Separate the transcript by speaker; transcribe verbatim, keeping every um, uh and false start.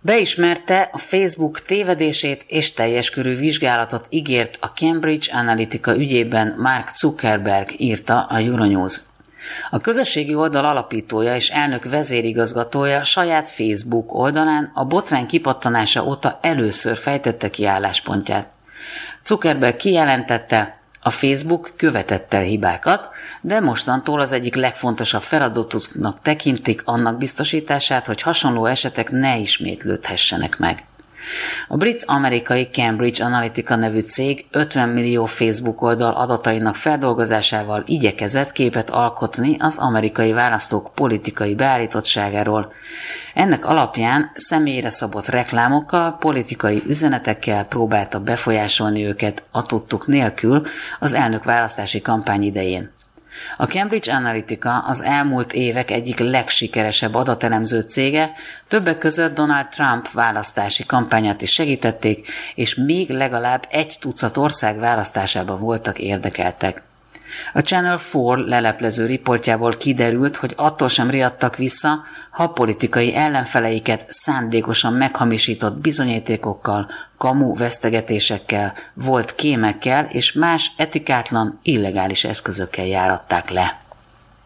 Speaker 1: Beismerte, a Facebook tévedését és teljes körű vizsgálatot ígért a Cambridge Analytica ügyében Mark Zuckerberg, írta a Euronews. A közösségi oldal alapítója és elnök vezérigazgatója saját Facebook oldalán a botrány kipattanása óta először fejtette ki álláspontját. Zuckerberg kijelentette, a Facebook követett el hibákat, de mostantól az egyik legfontosabb feladatuknak tekintik annak biztosítását, hogy hasonló esetek ne ismétlődhessenek meg. A brit-amerikai Cambridge Analytica nevű cég ötven millió Facebook oldal adatainak feldolgozásával igyekezett képet alkotni az amerikai választók politikai beállítottságáról. Ennek alapján személyre szabott reklámokkal, politikai üzenetekkel próbálta befolyásolni őket a tudtuk nélkül az elnökválasztási kampány idején. A Cambridge Analytica az elmúlt évek egyik legsikeresebb adatelemző cége, többek között Donald Trump választási kampányát is segítették, és még legalább egy tucat ország választásában voltak érdekeltek. A Channel négy leleplező riportjából kiderült, hogy attól sem riadtak vissza, ha politikai ellenfeleiket szándékosan meghamisított bizonyítékokkal, kamu vesztegetésekkel, volt kémekkel és más etikátlan, illegális eszközökkel járatták le.